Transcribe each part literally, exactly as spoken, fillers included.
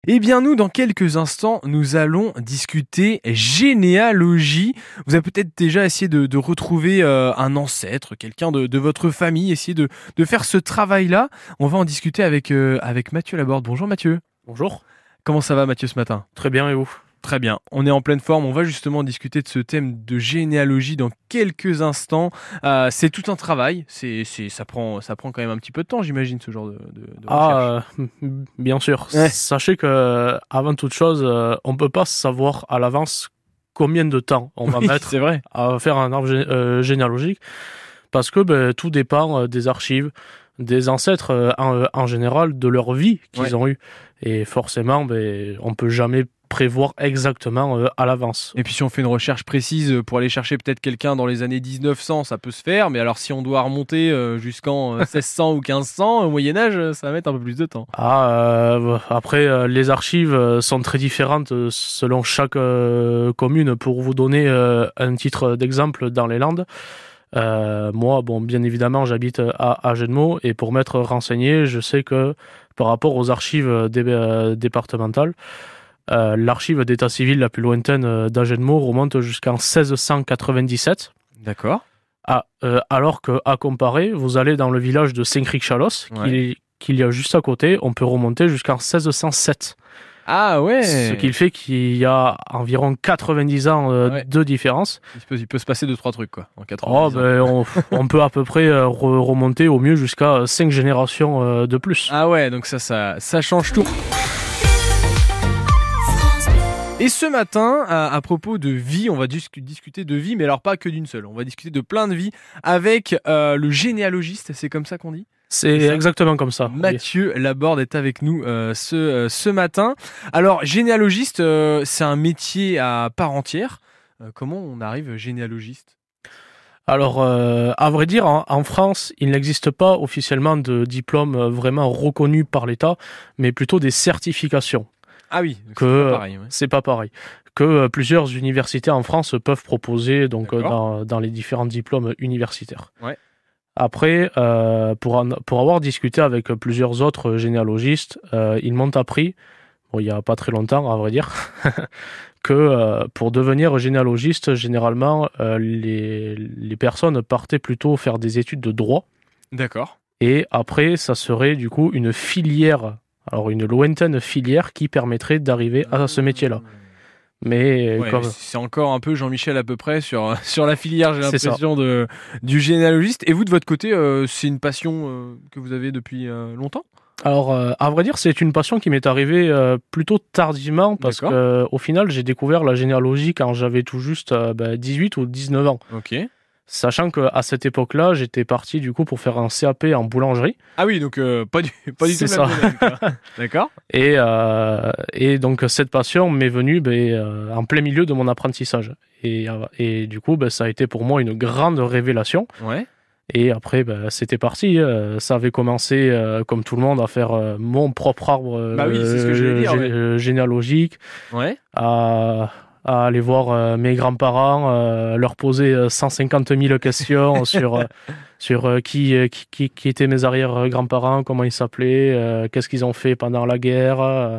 Eh bien nous, dans quelques instants, nous allons discuter généalogie. Vous avez peut-être déjà essayé de, de retrouver euh, un ancêtre, quelqu'un de, de votre famille, essayer de, de faire ce travail-là. On va en discuter avec, euh, avec Mathieu Laborde. Bonjour Mathieu. Bonjour. Comment ça va Mathieu ce matin ? Très bien, et vous ? Très bien, on est en pleine forme, on va justement discuter de ce thème de généalogie dans quelques instants. Euh, c'est tout un travail, c'est, c'est, ça, prend, ça prend quand même un petit peu de temps, j'imagine, ce genre de, de, de recherche. Ah, euh, bien sûr. Ouais. Sachez que, avant toute chose, euh, on peut pas savoir à l'avance combien de temps on va Oui, mettre c'est vrai. à faire un arbre gé- euh, généalogique, parce que ben, tout dépend euh, des archives, des ancêtres euh, en, en général, de leur vie qu'ils Ouais. ont eue. Et forcément, ben, on peut jamais prévoir exactement euh, à l'avance. Et puis si on fait une recherche précise pour aller chercher peut-être quelqu'un dans les années dix-neuf cents, ça peut se faire, mais alors si on doit remonter euh, jusqu'en euh, seize cents ou quinze cents, au Moyen-Âge, euh, ça va mettre un peu plus de temps. Ah, euh, après, euh, les archives euh, sont très différentes euh, selon chaque euh, commune. Pour vous donner euh, un titre d'exemple dans les Landes, euh, moi, bon, bien évidemment, j'habite à Agenmo, et pour m'être renseigné, je sais que par rapport aux archives dé- euh, départementales, euh, l'archive d'état civil la plus lointaine euh, d'Agenmo remonte jusqu'en seize cent quatre-vingt-dix-sept. D'accord. Ah, euh, alors que, à comparer, vous allez dans le village de Saint-Cric-Chalos, Ouais. qu'il, qu'il y a juste à côté, on peut remonter jusqu'en seize cent sept. Ah ouais. Ce qui fait qu'il y a environ quatre-vingt-dix ans euh, Ouais. de différence. Il peut, il peut se passer deux trois trucs quoi, en quatre-vingt-dix Oh, ans. ben, on, on peut à peu près euh, re- remonter au mieux jusqu'à cinq générations euh, de plus. Ah ouais, donc ça, ça, ça change tout. Et ce matin, à, à propos de vie, on va dis- discuter de vie, mais alors pas que d'une seule. On va discuter de plein de vies avec euh, le généalogiste, c'est comme ça qu'on dit ? C'est C'est ça. exactement comme ça. Mathieu Laborde est avec nous euh, ce, euh, ce matin. Alors, généalogiste, euh, c'est un métier à part entière. Euh, comment on arrive généalogiste ? Alors, euh, à vrai dire, en, en France, il n'existe pas officiellement de diplôme euh, vraiment reconnu par l'État, mais plutôt des certifications. Ah oui, c'est Que pas pareil. Ouais. c'est pas pareil. Que euh, plusieurs universités en France peuvent proposer donc euh, D'accord. dans, dans les différents diplômes universitaires. Ouais. Après, euh, pour, en- pour avoir discuté avec plusieurs autres généalogistes, euh, ils m'ont appris, bon, il y a pas très longtemps à vrai dire, que euh, pour devenir généalogiste, généralement, euh, les, les personnes partaient plutôt faire des études de droit, D'accord. et après, ça serait du coup une filière, alors une lointaine filière qui permettrait d'arriver à ce métier-là. Mais Ouais, comme c'est encore un peu Jean-Michel à peu près sur, sur la filière, j'ai C'est ça. l'impression, de, du généalogiste. Et vous, de votre côté, euh, c'est une passion euh, que vous avez depuis euh, longtemps ? Alors, euh, à vrai dire, c'est une passion qui m'est arrivée euh, plutôt tardivement, parce D'accord. que au final, j'ai découvert la généalogie quand j'avais tout juste euh, bah, dix-huit ou dix-neuf ans. Ok. Sachant qu'à cette époque-là, j'étais parti du coup pour faire un C A P en boulangerie. Ah oui, donc euh, pas du, pas du tout C'est le même ça. domaine, quoi. D'accord. Et, euh, et donc, cette passion m'est venue ben, euh, en plein milieu de mon apprentissage. Et, euh, et du coup, ben, ça a été pour moi une grande révélation. Ouais. Et après, ben, c'était parti. euh, ça avait commencé, euh, comme tout le monde, à faire euh, mon propre arbre euh, Bah oui, c'est ce que j'allais dire, gé- ouais. euh, généalogique, Ouais. à, à aller voir euh, mes grands-parents, euh, leur poser euh, cent cinquante mille questions sur, euh, sur euh, qui, euh, qui, qui, qui étaient mes arrière-grands-parents, comment ils s'appelaient, euh, qu'est-ce qu'ils ont fait pendant la guerre, euh,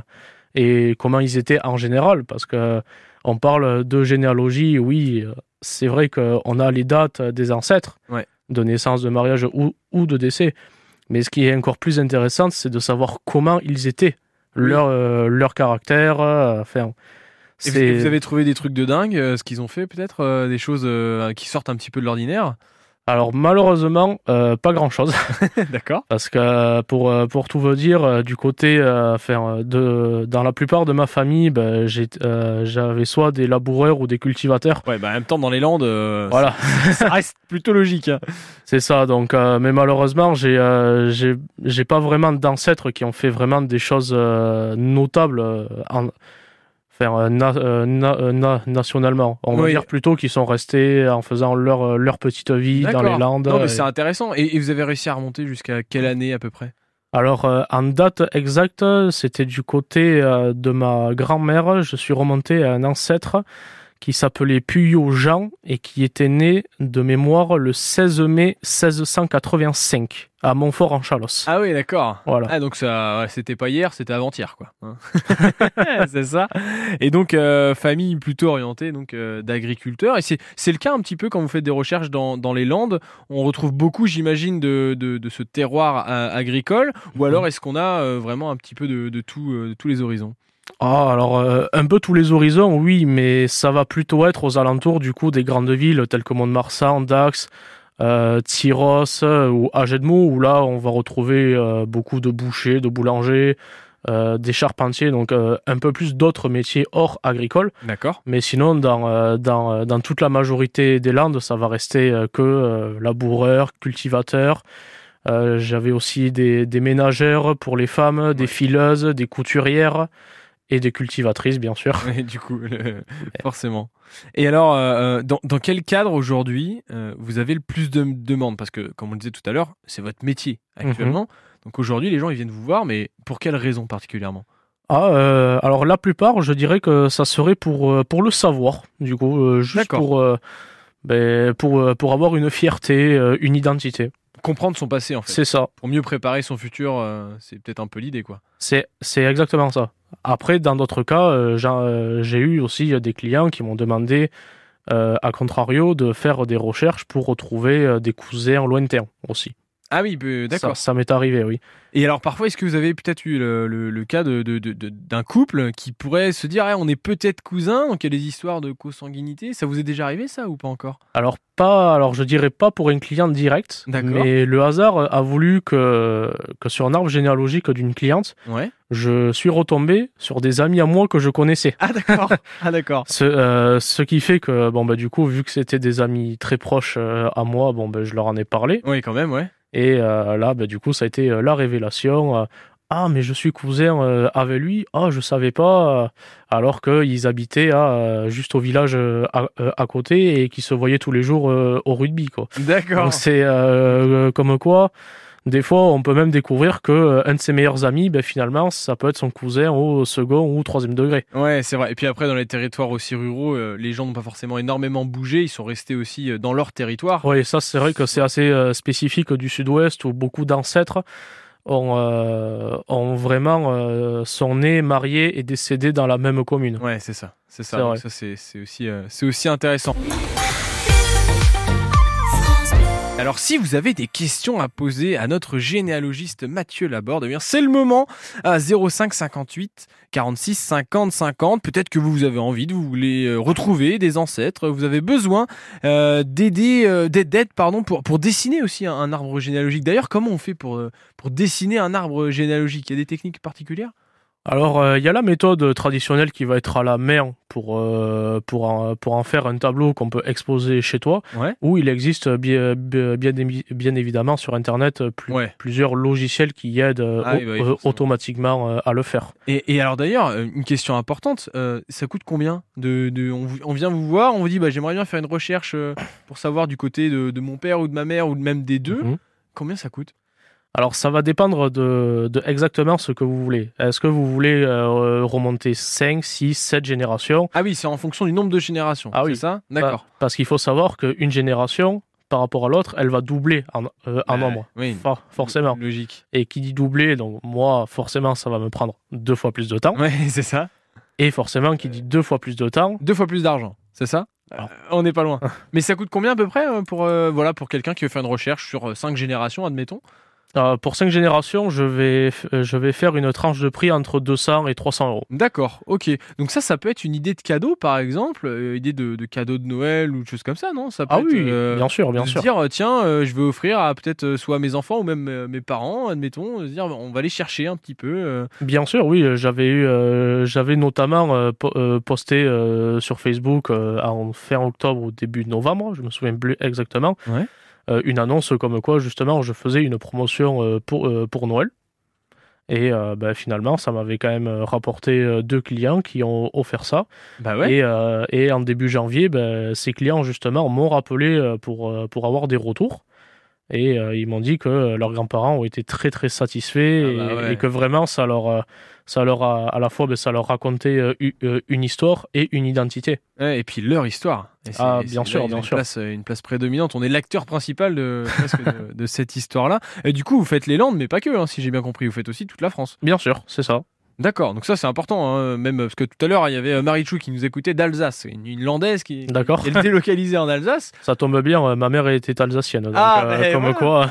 et comment ils étaient en général. Parce que on parle de généalogie, oui, euh, c'est vrai qu'on a les dates des ancêtres, Ouais. de naissance, de mariage ou, ou de décès. Mais ce qui est encore plus intéressant, c'est de savoir comment ils étaient, Oui. leur, euh, leur caractère. euh, enfin, Et vous, c'est... et vous avez trouvé des trucs de dingue, euh, ce qu'ils ont fait peut-être, euh, des choses euh, qui sortent un petit peu de l'ordinaire. Alors malheureusement, euh, pas grand-chose. D'accord. Parce que pour, euh, pour tout vous dire, euh, du côté, euh, enfin, de, dans la plupart de ma famille, ben, j'ai, euh, j'avais soit des laboureurs ou des cultivateurs. Ouais, bah en même temps, dans les Landes, euh, Voilà, ça, ça reste plutôt logique. Hein. c'est ça. Donc, euh, mais malheureusement, j'ai, euh, j'ai, j'ai pas vraiment d'ancêtres qui ont fait vraiment des choses euh, notables euh, en, enfin, euh, na- euh, na- euh, na- nationalement. On va Oui. dire plutôt qu'ils sont restés en faisant leur, euh, leur petite vie dans D'accord. les Landes. Non, mais Et- c'est intéressant. Et, et vous avez réussi à remonter jusqu'à quelle année à peu près ? Alors, euh, en date exacte, c'était du côté euh, de ma grand-mère. Je suis remonté à un ancêtre qui s'appelait Puyot Jean et qui était né de mémoire le seize mai seize cent quatre-vingt-cinq à Montfort-en-Chalosse. Ah oui, d'accord. Voilà. Ah donc ça, ouais, c'était pas hier, c'était avant-hier, quoi. Hein. C'est ça. Et donc euh, famille plutôt orientée donc euh, d'agriculteurs. Et c'est c'est le cas un petit peu quand vous faites des recherches dans dans les Landes. On retrouve beaucoup, j'imagine, de de, de ce terroir euh, agricole. Ou alors est-ce qu'on a euh, vraiment un petit peu de de tout euh, de tous les horizons? Ah, alors euh, un peu tous les horizons, oui, mais ça va plutôt être aux alentours du coup des grandes villes telles que Mont-de-Marsan, Dax, euh, Tyros euh, ou Agedmo, où là on va retrouver euh, beaucoup de bouchers, de boulangers, euh, des charpentiers, donc euh, un peu plus d'autres métiers hors agricole. D'accord. Mais sinon, dans, euh, dans, dans toute la majorité des Landes, ça va rester euh, que euh, laboureurs, cultivateurs. Euh, j'avais aussi des, des ménagères pour les femmes, ouais. Des fileuses, des couturières. Et des cultivatrices, bien sûr. Oui, du coup, le... forcément. Et alors, euh, dans, dans quel cadre aujourd'hui euh, vous avez le plus de demandes? Parce que, comme on le disait tout à l'heure, c'est votre métier actuellement. Mm-hmm. Donc aujourd'hui, les gens ils viennent vous voir, mais pour quelles raisons particulièrement? Ah, euh, alors la plupart, je dirais que ça serait pour, pour le savoir, du coup, euh, juste pour, euh, ben, pour, pour avoir une fierté, euh, une identité. Comprendre son passé, en fait. C'est ça. Pour mieux préparer son futur, euh, c'est peut-être un peu l'idée, quoi. C'est, c'est exactement ça. Après, dans d'autres cas, euh, j'ai, euh, j'ai eu aussi des clients qui m'ont demandé, euh, à contrario, de faire des recherches pour retrouver euh, des cousins lointains aussi. Ah oui, bah, d'accord. Ça, ça m'est arrivé, oui. Et alors parfois, est-ce que vous avez peut-être eu le, le, le cas de, de, de, de, d'un couple qui pourrait se dire ah, on est peut-être cousins, donc il y a des histoires de consanguinité. Ça vous est déjà arrivé ça ou pas encore? Alors pas, alors je dirais pas pour une cliente directe, mais le hasard a voulu que, que sur un arbre généalogique d'une cliente, ouais. je suis retombé sur des amis à moi que je connaissais. Ah d'accord. Ah d'accord. ce, euh, ce qui fait que bon bah du coup vu que c'était des amis très proches euh, à moi, bon bah je leur en ai parlé. Oui quand même ouais. Et euh, là, bah, du coup, ça a été euh, la révélation. Euh, ah, mais je suis cousin euh, avec lui. Ah, je savais pas. Euh, alors qu'ils habitaient à, euh, juste au village euh, à, euh, à côté et qu'ils se voyaient tous les jours euh, au rugby, quoi. D'accord. Donc c'est euh, comme quoi, des fois, on peut même découvrir que euh, un de ses meilleurs amis, ben, finalement, ça peut être son cousin au second ou troisième degré. Ouais, c'est vrai. Et puis après, dans les territoires aussi ruraux, euh, les gens n'ont pas forcément énormément bougé. Ils sont restés aussi euh, dans leur territoire. Oui, ça, c'est vrai que c'est assez euh, spécifique du sud-ouest où beaucoup d'ancêtres ont, euh, ont vraiment euh, sont nés, mariés et décédés dans la même commune. Ouais, c'est ça. C'est ça. C'est, Donc ça, c'est, c'est, aussi, euh, c'est aussi intéressant. Alors si vous avez des questions à poser à notre généalogiste Mathieu Laborde, eh bien c'est le moment à zéro cinq cinquante-huit quarante-six cinquante cinquante. Peut-être que vous avez envie de vous voulez euh, retrouver des ancêtres, vous avez besoin euh, d'aider, euh, d'aide pardon pour pour dessiner aussi un, un arbre généalogique. D'ailleurs, comment on fait pour euh, pour dessiner un arbre généalogique? Il y a des techniques particulières? Alors, il euh, y a la méthode traditionnelle qui va être à la main pour, euh, pour, en, pour en faire un tableau qu'on peut exposer chez toi, ouais. Ou il existe bien, bien, bien évidemment sur Internet plus, ouais. plusieurs logiciels qui aident ah, oui, bah, oui, automatiquement euh, à le faire. Et, et alors d'ailleurs, une question importante, euh, ça coûte combien de, de, on, on vient vous voir, on vous dit bah, j'aimerais bien faire une recherche pour savoir du côté de, de mon père ou de ma mère ou même des deux, mm-hmm. Combien ça coûte? Alors, ça va dépendre de, de exactement ce que vous voulez. Est-ce que vous voulez euh, remonter cinq, six, sept générations? Ah oui, c'est en fonction du nombre de générations, ah, c'est oui. ça? D'accord. Parce qu'il faut savoir qu'une génération, par rapport à l'autre, elle va doubler en, euh, en bah, nombre. Oui, For- forcément. Logique. Et qui dit doubler, donc moi, forcément, ça va me prendre deux fois plus de temps. Oui, c'est ça. Et forcément, qui dit deux fois plus de temps... Deux fois plus d'argent, c'est ça? Euh, on n'est pas loin. Mais ça coûte combien à peu près pour, euh, voilà, pour quelqu'un qui veut faire une recherche sur cinq générations, admettons? Euh, pour cinq générations, je vais, euh, je vais faire une tranche de prix entre deux cents et trois cents euros. D'accord, ok. Donc ça, ça peut être une idée de cadeau, par exemple, euh, idée de, de cadeau de Noël ou de choses comme ça, non? Ça peut Ah être, oui, euh, bien sûr, bien de sûr. Se dire, tiens, euh, je vais offrir à peut-être euh, soit mes enfants ou même euh, mes parents, admettons, se dire, on va aller chercher un petit peu. Euh... Bien sûr, oui. J'avais eu, euh, j'avais notamment euh, po- euh, posté euh, sur Facebook euh, en fin octobre ou début novembre, je me souviens plus exactement. Ouais. Euh, une annonce comme quoi justement je faisais une promotion euh, pour, euh, pour Noël et euh, bah, finalement ça m'avait quand même rapporté euh, deux clients qui ont offert ça bah ouais. et, euh, et en début janvier bah, ces clients justement m'ont rappelé euh, pour, euh, pour avoir des retours Et euh, ils m'ont dit que leurs grands-parents ont été très très satisfaits et, Ah bah ouais. et que vraiment ça leur, euh, ça leur a à la fois ben, ça leur racontait euh, u- euh, une histoire et une identité. Ouais, et puis leur histoire. Et c'est, Ah c'est- bien là, sûr, ils ont bien une sûr. place, euh, une place prédominante. On est l'acteur principal de, presque de, de cette histoire-là. Et du coup, vous faites les Landes, mais pas que, hein, si j'ai bien compris. Vous faites aussi toute la France. Bien sûr, c'est ça. D'accord, donc ça c'est important, hein, même parce que tout à l'heure il y avait euh, Marichou qui nous écoutait d'Alsace, une, une Landaise qui, D'accord. qui est délocalisée en Alsace. Ça tombe bien, euh, ma mère était alsacienne, donc Ah, euh, ben comme voilà. quoi.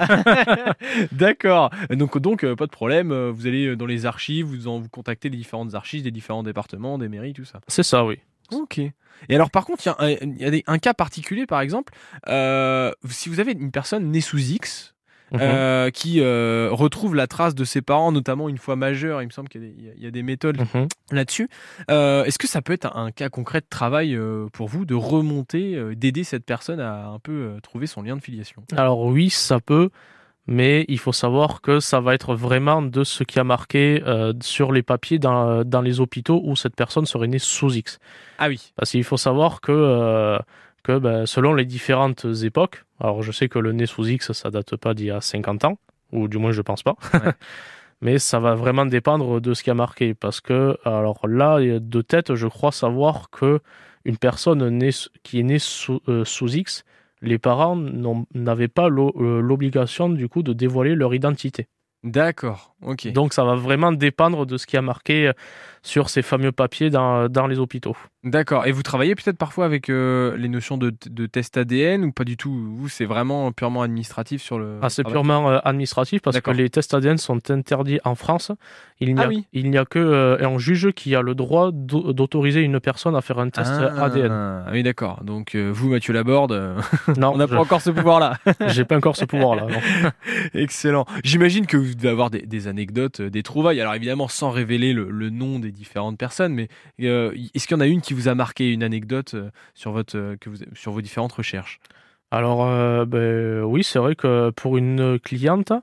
D'accord. Donc, donc euh, pas de problème, euh, vous allez euh, dans les archives, vous, en, vous contactez les différentes archives des différents départements, des mairies, tout ça. C'est ça, oui. Ok. Et alors par contre, il y a, un, il y a des- un cas particulier par exemple, euh, si vous avez une personne née sous X, Mhm. euh, qui euh, retrouve la trace de ses parents, notamment une fois majeur, il me semble qu'il y a des, il y a- il y a des méthodes Mhm. là-dessus. Euh, est-ce que ça peut être un, un cas concret de travail euh, pour vous, de remonter, euh, d'aider cette personne à un peu euh, trouver son lien de filiation? Alors oui, ça peut, mais il faut savoir que ça va être vraiment de ce qui a marqué euh, sur les papiers dans, dans les hôpitaux où cette personne serait née sous X. Ah oui. Parce qu'il faut savoir que, euh, que ben, selon les différentes époques, alors je sais que le né sous X, ça date pas d'il y a cinquante ans, ou du moins je pense pas, Ouais. mais ça va vraiment dépendre de ce qui a marqué. Parce que, alors là, de tête, je crois savoir que une personne née, qui est née sous, euh, sous X, les parents n'ont- n'avaient pas l'o- euh, l'obligation du coup de dévoiler leur identité. D'accord. Ok. Donc ça va vraiment dépendre de ce qui a marqué euh, sur ces fameux papiers dans, dans les hôpitaux. D'accord. Et vous travaillez peut-être parfois avec euh, les notions de, de test A D N ou pas du tout? Vous, c'est vraiment purement administratif sur le Ah, c'est travail? purement euh, administratif parce que D'accord. les tests A D N sont interdits en France. Il n'y Ah a, oui. il n'y a que euh, un juge qui a le droit d'au- d'autoriser une personne à faire un test A D N. Ah oui, d'accord. Donc euh, vous, Mathieu Laborde, euh, Non, on n'a je- pas encore ce pouvoir-là. j'ai pas encore ce pouvoir-là. non. Excellent. J'imagine que vous devez avoir des, des anecdotes, euh, des trouvailles. Alors évidemment, sans révéler le, le nom des différentes personnes, mais euh, est-ce qu'il y en a une qui vous a marqué, une anecdote euh, sur votre, euh, que vous, sur vos différentes recherches? Alors, euh, ben, oui, c'est vrai que pour une cliente,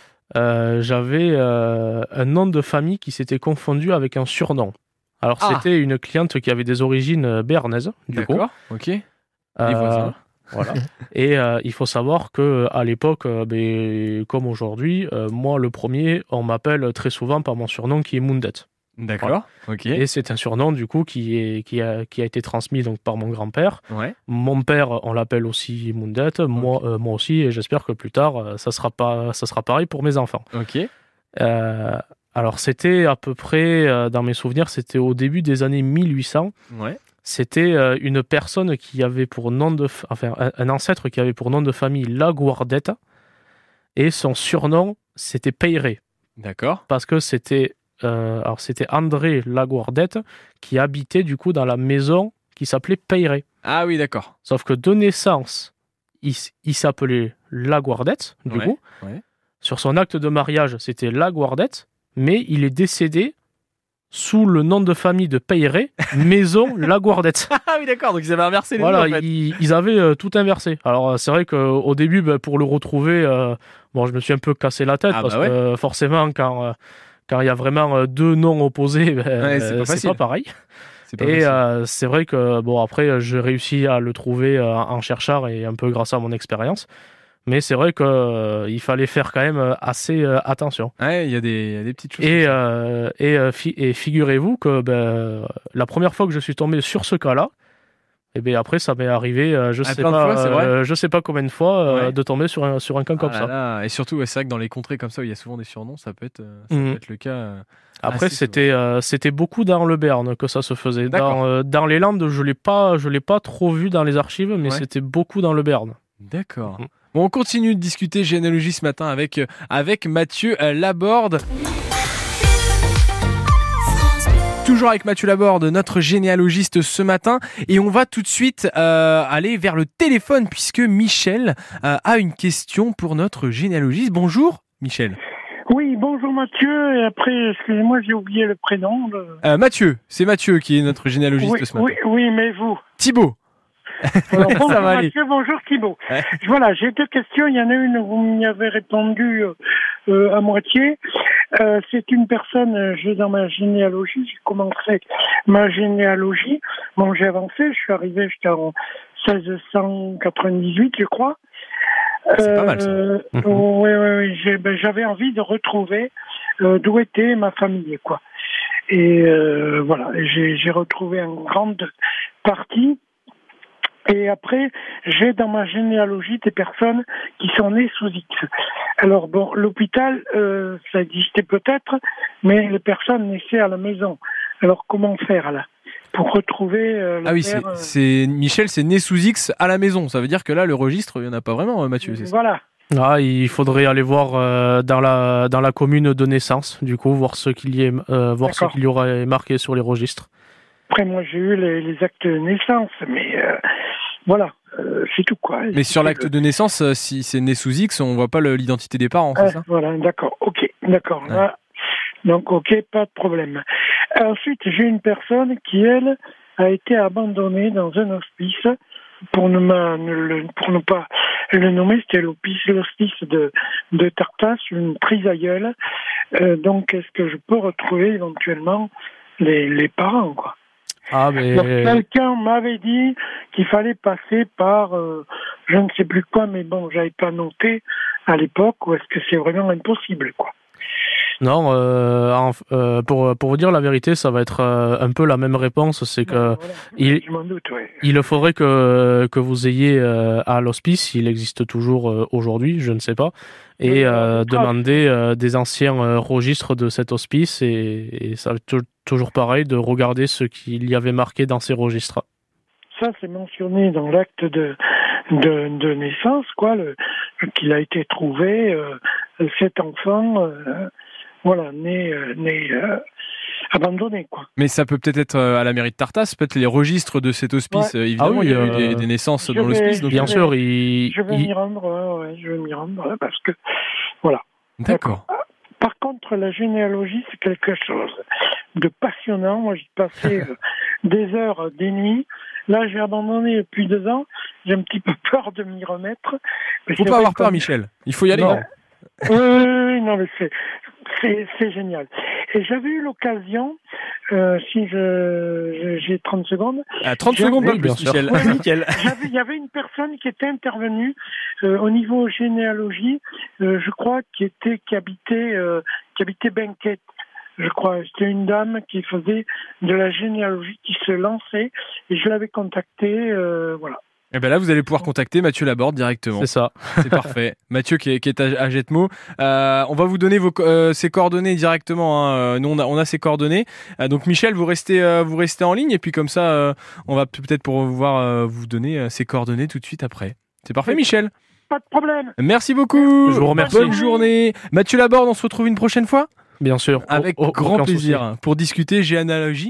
euh, j'avais euh, un nom de famille qui s'était confondu avec un surnom. Alors, Ah. c'était une cliente qui avait des origines euh, béarnaises, du coup. D'accord. Ok. Les Euh, voisins. Voilà. Et euh, il faut savoir que à l'époque, euh, ben, comme aujourd'hui, euh, moi le premier, on m'appelle très souvent par mon surnom qui est Moundet. D'accord. Ok. Et c'est un surnom du coup qui est qui a qui a été transmis donc par mon grand-père. Ouais. Mon père, on l'appelle aussi Moundet, moi euh, moi aussi, et j'espère que plus tard euh, ça sera pas ça sera pareil pour mes enfants. Ok. Euh, alors c'était à peu près euh, dans mes souvenirs, c'était au début des années mille huit cents. Ouais. C'était euh, une personne qui avait pour nom de f- enfin un, un ancêtre qui avait pour nom de famille Laguardette et son surnom c'était Peyré D'accord. parce que c'était euh, alors c'était André Laguardette qui habitait du coup dans la maison qui s'appelait Peyré. Ah oui, d'accord. Sauf que de naissance, il, s- il s'appelait Laguardette du Ouais, coup. ouais. Sur son acte de mariage, c'était Laguardette, mais il est décédé sous le nom de famille de Peyré, maison Laguardette. Ah oui, d'accord. Donc ils avaient inversé les Voilà, deux, en fait. ils, ils avaient euh, tout inversé. Alors euh, c'est vrai qu'au début, ben, pour le retrouver, euh, bon, je me suis un peu cassé la tête Ah parce bah ouais. que euh, forcément, quand euh, quand il y a vraiment euh, deux noms opposés, ben, Ouais, c'est pas euh, c'est facile. pas pareil. C'est pas Et facile. euh, c'est vrai que bon après, euh, j'ai réussi à le trouver euh, en cherchant et un peu grâce à mon expérience. Mais c'est vrai que euh, il fallait faire quand même euh, assez euh, attention. Ouais, il y a des, il y a des petites choses. Et, comme ça. euh, et, euh, fi- et figurez-vous que ben, la première fois que je suis tombé sur ce cas-là, et bien après ça m'est arrivé, euh, je Ah, sais plein de pas, fois, c'est vrai euh, je sais pas combien de fois euh, Ouais. de tomber sur un sur un cas Ah comme là ça. là. Et surtout, ouais, c'est vrai que dans les contrées comme ça où il y a souvent des surnoms, ça peut être, euh, ça Mhm. peut être le cas. euh, Après assez c'était euh, c'était beaucoup dans le Béarn que ça se faisait. D'accord. Dans euh, dans les Landes, je l'ai pas je l'ai pas trop vu dans les archives, mais Ouais. c'était beaucoup dans le Béarn. D'accord. Mhm. Bon, on continue de discuter généalogie ce matin avec, euh, avec Mathieu euh, Laborde. Toujours avec Mathieu Laborde, notre généalogiste ce matin. Et on va tout de suite euh, aller vers le téléphone puisque Michel euh, a une question pour notre généalogiste. Bonjour Michel. Oui, bonjour Mathieu, et après, excusez-moi, j'ai oublié le prénom. Le... Euh, Mathieu, c'est Mathieu qui est notre généalogiste Oui, ce matin. oui, oui, mais vous. Thibaut. Alors, bonjour Ça va aller. Mathieu, bonjour Thibaut. Ouais. Voilà, j'ai deux questions. Il y en a une où vous m'y avez répondu euh, euh, à moitié. Euh, c'est une personne, euh, j'ai dans ma généalogie, j'ai commencé ma généalogie. Bon, j'ai avancé, je suis arrivé, j'étais en seize cent quatre-vingt-dix-huit, je crois. C'est pas mal, ça. Euh, oui, oui, oui. J'ai, ben, j'avais envie de retrouver euh, d'où était ma famille, quoi. Et euh, voilà, j'ai, j'ai retrouvé une grande partie. Et après, j'ai dans ma généalogie des personnes qui sont nées sous X. Alors bon, l'hôpital, euh, ça existait peut-être, mais les personnes naissaient à la maison. Alors comment faire là pour retrouver euh, le Ah oui, père, c'est, euh, c'est Michel, c'est né sous X à la maison. Ça veut dire que là, le registre, il n'y en a pas vraiment, Mathieu. C'est ça. Voilà. Ah, il faudrait aller voir euh, dans la dans la commune de naissance, du coup, voir ce qu'il y est, euh, voir ce D'accord. qu'il y aurait marqué sur les registres. Après, moi, j'ai eu les, les actes de naissance, mais euh, voilà, euh, c'est tout quoi. Mais sur l'acte de naissance, euh, si c'est né sous X, on voit pas le- l'identité des parents, c'est Ah, ça? voilà, d'accord, ok, d'accord. Ouais. Là, donc, ok, pas de problème. Ensuite, j'ai une personne qui, elle, a été abandonnée dans un hospice, pour ne, ma- ne le- pour ne pas le nommer, c'était l'hospice, l'hospice de, de Tartas, une prise à gueule. Euh, donc, est-ce que je peux retrouver éventuellement les, les parents, quoi? Ah, mais Donc, quelqu'un m'avait dit qu'il fallait passer par, euh, je ne sais plus quoi, mais bon, j'avais pas noté à l'époque, ou est-ce que c'est vraiment impossible, quoi? non, euh, en- euh, pour pour vous dire la vérité, ça va être euh, un peu la même réponse, c'est que Voilà. il- Je m'en doute, oui. il faudrait que que vous ayez euh, à l'hospice, il existe toujours euh, aujourd'hui, je ne sais pas, et Oui, euh, alors, demander euh, des anciens euh, registres de cet hospice et, et ça va être tou- toujours pareil de regarder ce qu'il y avait marqué dans ces registres. Ça, c'est mentionné dans l'acte de, de, de naissance, quoi, le, qu'il a été trouvé, euh, cet enfant, euh, voilà, né, euh, né euh, abandonné, quoi. Mais ça peut peut-être être euh, à la mairie de Tartas, peut-être les registres de cet hospice. Ouais. euh, évidemment, Ah oui, il y a eu euh, des, des naissances je dans vais- l'hospice. Donc, Bien je sûr, vais- il, Je vais il- m'y rendre, ouais, ouais, je vais m'y rendre, ouais, parce que, voilà. d'accord. Par contre, la généalogie, c'est quelque chose de passionnant. Moi, j'ai passé euh, des heures, euh, des nuits. Là, j'ai abandonné depuis deux ans. J'ai un petit peu peur de m'y remettre. Mais Faut c'est pas vrai avoir peur, que- Michel. Il faut y aller. Non. hein. Oui, oui, oui, non, mais c'est, c'est, c'est génial. Et j'avais eu l'occasion, euh, si je, je- j'ai trente secondes, À trente J'ai- secondes de oui, plus, bien sûr. Michel. Oui, oui. Nickel. j'avais, il y avait une personne qui était intervenue euh, au niveau généalogie, euh, je crois, qui était, qui habitait, euh, qui habitait Benquet. Je crois, c'était une dame qui faisait de la généalogie, qui se lançait, et je l'avais contactée, euh, voilà. Et ben là, vous allez pouvoir contacter Mathieu Laborde directement. c'est ça. C'est parfait. Mathieu qui est, qui est à, à Jetmo. Euh, on va vous donner vos, co- euh, ses coordonnées directement. Hein. Nous, on a, on a ses coordonnées. Euh, donc, Michel, vous restez, euh, vous restez en ligne et puis comme ça, euh, on va peut-être pouvoir euh, vous donner euh, ses coordonnées tout de suite après. C'est parfait, Michel. Pas de problème. Merci beaucoup. Je vous remercie. Bonne journée. Mathieu Laborde, on se retrouve une prochaine fois Bien sûr. avec Au- au- grand aucun plaisir souci. pour discuter généalogie.